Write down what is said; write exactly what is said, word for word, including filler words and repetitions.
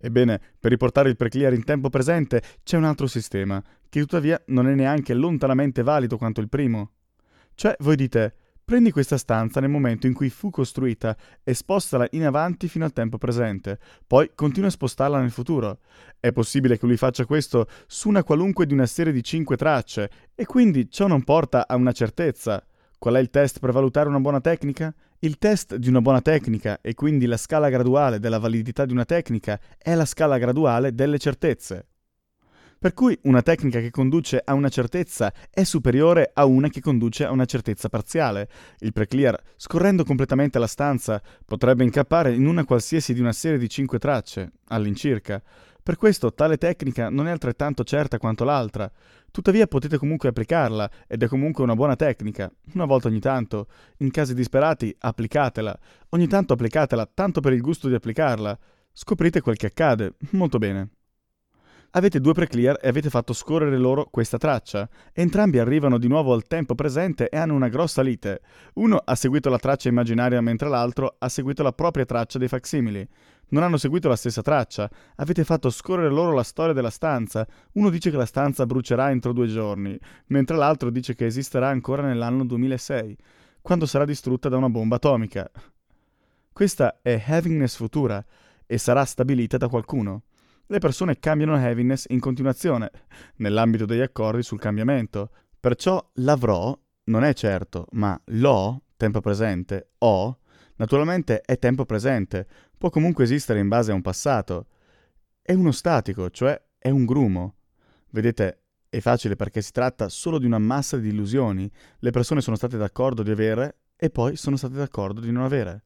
Ebbene, per riportare il preclear in tempo presente c'è un altro sistema, che tuttavia non è neanche lontanamente valido quanto il primo. Cioè, voi dite, prendi questa stanza nel momento in cui fu costruita e spostala in avanti fino al tempo presente, poi continua a spostarla nel futuro. È possibile che lui faccia questo su una qualunque di una serie di cinque tracce, e quindi ciò non porta a una certezza. Qual è il test per valutare una buona tecnica? Il test di una buona tecnica, e quindi la scala graduale della validità di una tecnica, è la scala graduale delle certezze. Per cui una tecnica che conduce a una certezza è superiore a una che conduce a una certezza parziale. Il preclear, scorrendo completamente la stanza, potrebbe incappare in una qualsiasi di una serie di cinque tracce, all'incirca. Per questo tale tecnica non è altrettanto certa quanto l'altra. Tuttavia potete comunque applicarla, ed è comunque una buona tecnica. Una volta ogni tanto, in casi disperati, applicatela. Ogni tanto applicatela, tanto per il gusto di applicarla. Scoprite quel che accade. Molto bene. Avete due preclear e avete fatto scorrere loro questa traccia. Entrambi arrivano di nuovo al tempo presente e hanno una grossa lite. Uno ha seguito la traccia immaginaria mentre l'altro ha seguito la propria traccia dei facsimili. Non hanno seguito la stessa traccia. Avete fatto scorrere loro la storia della stanza. Uno dice che la stanza brucerà entro due giorni, mentre l'altro dice che esisterà ancora nell'anno duemilasei, quando sarà distrutta da una bomba atomica. Questa è heaviness futura e sarà stabilita da qualcuno. Le persone cambiano heaviness in continuazione, nell'ambito degli accordi sul cambiamento. Perciò l'avrò non è certo, ma l'ho, tempo presente, ho, naturalmente è tempo presente, può comunque esistere in base a un passato. È uno statico, cioè è un grumo. Vedete, è facile perché si tratta solo di una massa di illusioni. Le persone sono state d'accordo di avere e poi sono state d'accordo di non avere.